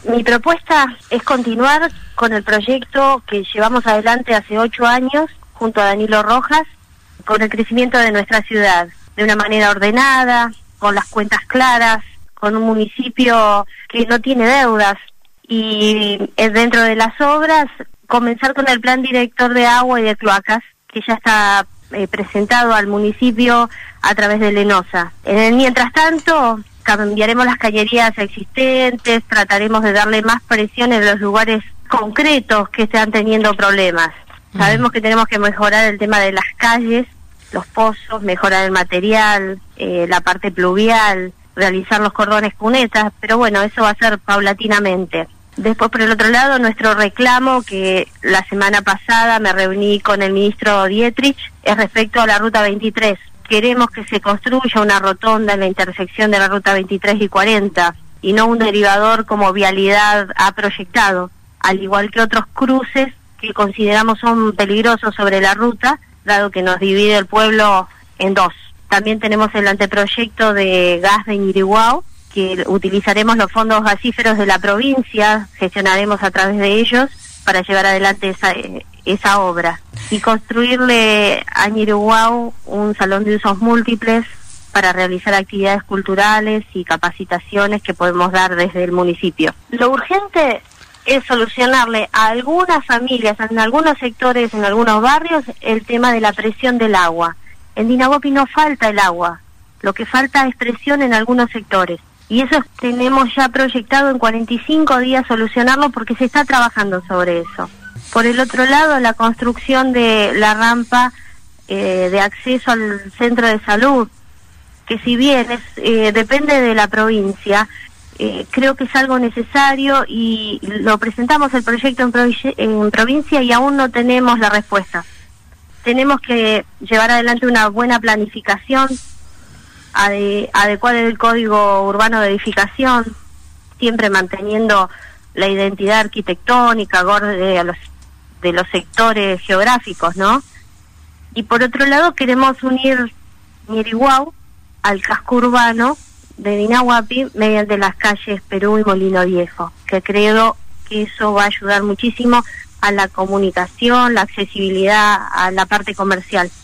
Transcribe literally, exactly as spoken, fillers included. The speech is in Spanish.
Mi propuesta es continuar con el proyecto que llevamos adelante hace ocho años junto a Danilo Rojas, con el crecimiento de nuestra ciudad, de una manera ordenada, con las cuentas claras, con un municipio que no tiene deudas, y dentro de las obras comenzar con el plan director de agua y de cloacas, que ya está eh, presentado al municipio a través de Lenosa. En el mientras tanto, cambiaremos las cañerías existentes, trataremos de darle más presión en los lugares concretos que están teniendo problemas. Sabemos que tenemos que mejorar el tema de las calles, los pozos, mejorar el material, eh, la parte pluvial, realizar los cordones cunetas, pero bueno, eso va a ser paulatinamente. Después, por el otro lado, nuestro reclamo, que la semana pasada me reuní con el ministro Dietrich, es respecto a la ruta veintitrés. Queremos que se construya una rotonda en la intersección de la ruta veintitrés y cuarenta, y no un derivador como Vialidad ha proyectado, al igual que otros cruces que consideramos son peligrosos sobre la ruta, dado que nos divide el pueblo en dos. También tenemos el anteproyecto de gas de Ñiriguao, que utilizaremos los fondos gasíferos de la provincia, gestionaremos a través de ellos para llevar adelante esa, esa obra. Y construirle a Ñiriguao un salón de usos múltiples para realizar actividades culturales y capacitaciones que podemos dar desde el municipio. Lo urgente es solucionarle a algunas familias, en algunos sectores, en algunos barrios, el tema de la presión del agua. En Dinahuapi no falta el agua, lo que falta es presión en algunos sectores. Y eso tenemos ya proyectado en cuarenta y cinco días solucionarlo, porque se está trabajando sobre eso. Por el otro lado, la construcción de la rampa eh, de acceso al centro de salud, que si bien es, eh, depende de la provincia, Eh, creo que es algo necesario, y lo presentamos el proyecto en, provi- en provincia y aún no tenemos la respuesta. Tenemos que llevar adelante una buena planificación, ade- adecuar el código urbano de edificación, siempre manteniendo la identidad arquitectónica acorde a los, de los sectores geográficos, ¿no? Y por otro lado queremos unir Ñiriguao al casco urbano de Dinahuapi mediante las calles Perú y Molino Viejo, que creo que eso va a ayudar muchísimo a la comunicación, la accesibilidad a la parte comercial.